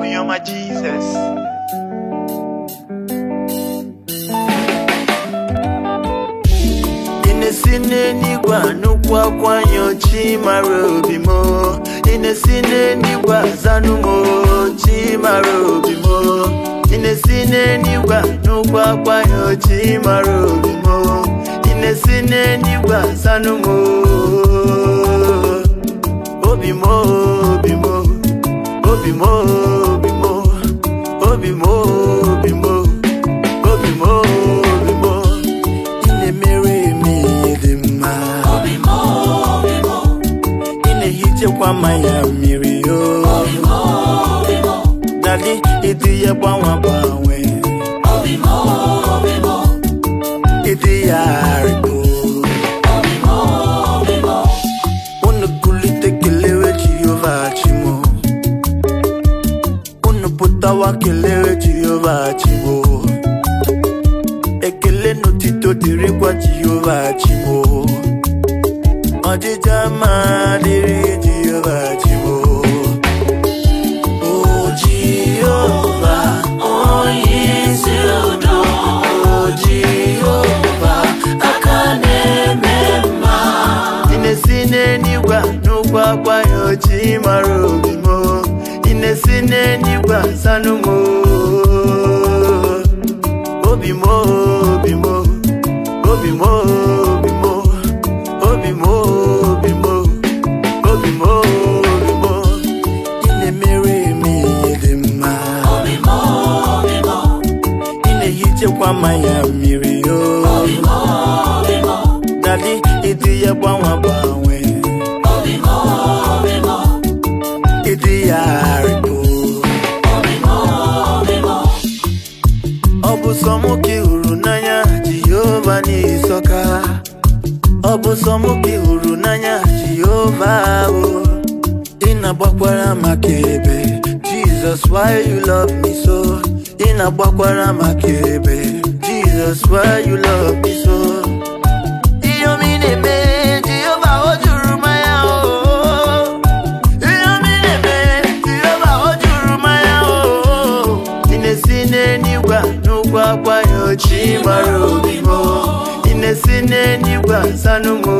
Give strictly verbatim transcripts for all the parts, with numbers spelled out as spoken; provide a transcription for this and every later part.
you're my Jesus. Inesine nigwa nukwa kwanyo chimarobimo. Inesine nigwa zanumo chimarobimo. Inesine nigwa nukwa kwanyo chimarobimo. Inesine nigwa zanumo obimo obimo obimo obimo obimo obimo obimo obimo ine mere mi dema obimo obimo ine hije kwa maya miri yo obimo obimo dali idi ya bawa bawe obimo obimo idi ya ripo obimo obimo unu kulite kelewe Jehovah chimo unu putawa kelewe Jehovah chimo ekele notito diri kwa Jehovah chimo ojija ma diri Jehovah chimo. Oh Jehovah, oh yes you do. Oh Jehovah, akane mema inesine niwa nukwa kwa yo chimarobimo. Inesine niwa sanumo obimo obimo obimo obimo obimo obimo obimo obimo ine mere mi dema obimo obimo ine hije kwa maya miri yo obimo obimo dali idi ya bawa bawe obimo obimo idi ya ripo obimo obimo obu somo ki uru nanya Jehovah ni soka obu somo ki uru nanya Jehovah o ina bakwara makebe Jesus why you love me so ina bakwara makebe Jesus why you love me so iyo mine me Jehovah ojuru maya o iyo mine me Jehovah ojuru maya o inesine niwa nukwa kwa yo chimarobimo. Inesine niwa sanumo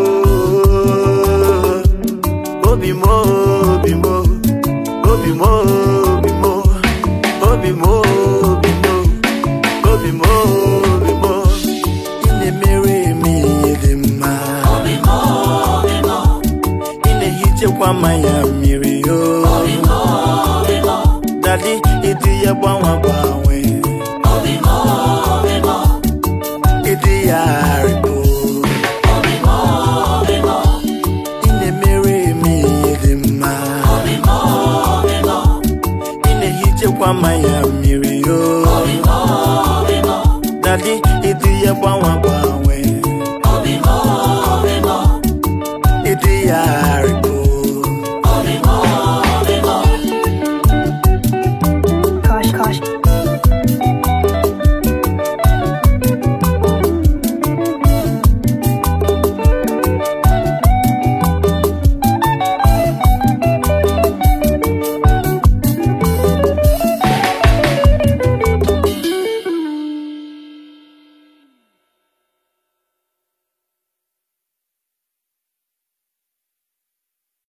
obimo obimo obimo obimo obimo obimo obimo obimo ine mere mi dema obimo obimo ine hije kwa maya miri yo obimo obimo dali idi ya bawa bawe obimo obimo idi ya ripo obimo obimo ine mere mi dema obimo obimo ine hije kwa maya